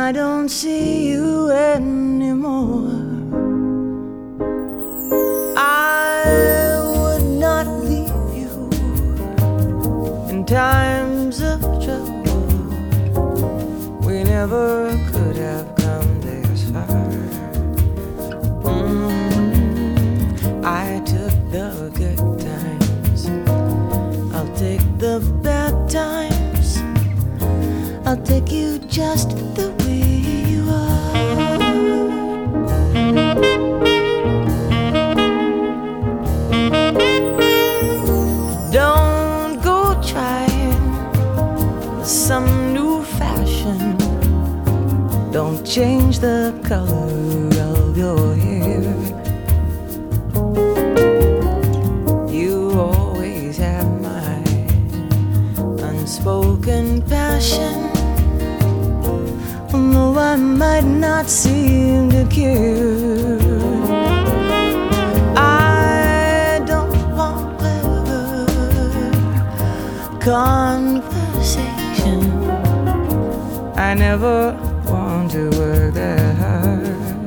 I don't see you anymore, I would not leave you in times of trouble. We never could have come this far. I took the good times, I'll take the bad times. I'll take you just the way you are. Don't go trying some new fashion. Don't change the color of your hair. You always have my unspoken passion, although I might not seem to care. I don't want clever conversation. I never want to work that hard.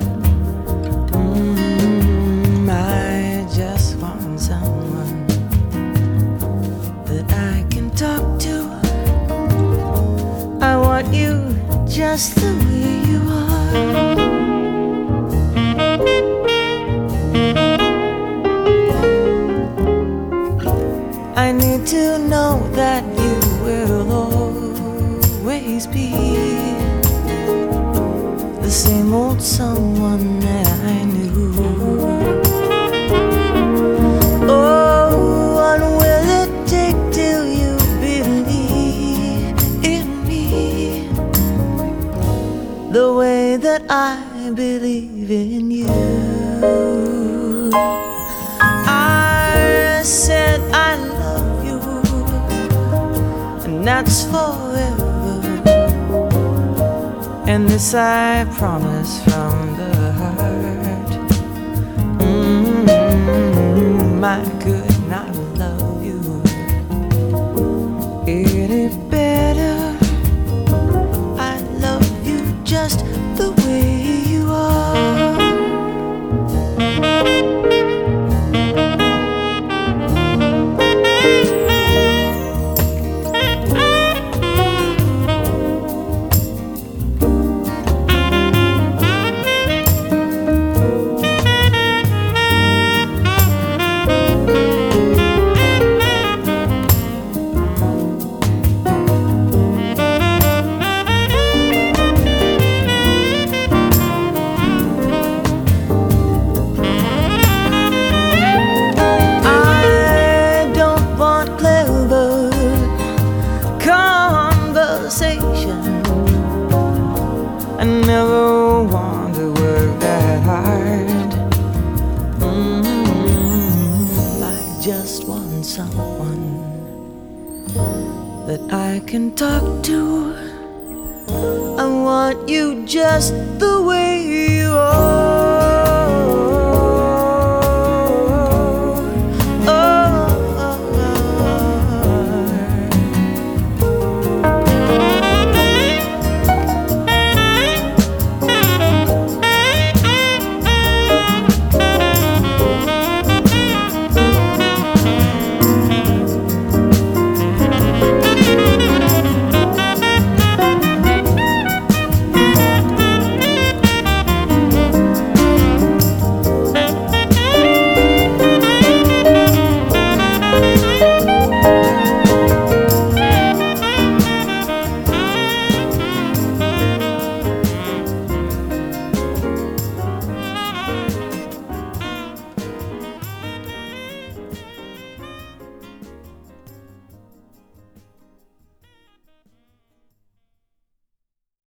I just want someone that I can talk to. I want you just the way you are. I need to know that you will always be the same old someone that I knew. Oh, what will it take till you believe in me the way that I believe in you? I said I love you, and that's forever. And this I promise from the heart. I could not love you any better. I love you just the way you are. I never want to work that hard. I just want someone that I can talk to. I want you just the way you are.